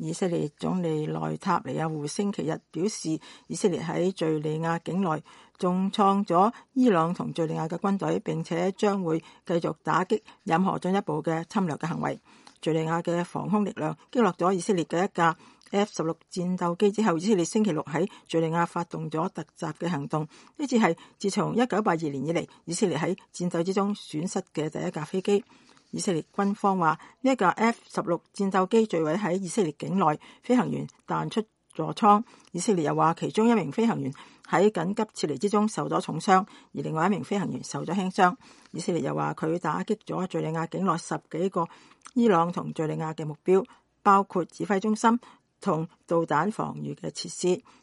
以色列總理內塔尼亞胡星期日表示，以色列喺敘利亞境內重創咗伊朗同敘利亞嘅軍隊，並且將會繼續打擊任何進一步嘅侵略嘅行為。敘利亞嘅防空力量擊落咗以色列嘅一架 F-16 戰鬥機之後，以色列星期六喺敘利亞發動咗突襲嘅行動。呢次係自從1982年以嚟，以色列喺戰鬥之中損失嘅第一架飛機。以色列軍方話，呢一架 F-16 戰鬥機墜毀喺以色列境內，飛行員彈出座艙。以色列又話，其中一名飛行員喺緊急撤離之中受咗重傷，而另外一名飛行員受咗輕傷。以色列又話，佢打擊咗敘利亞境內10幾個伊朗同敘利亞嘅目標，包括指揮中心同導彈防禦嘅設施。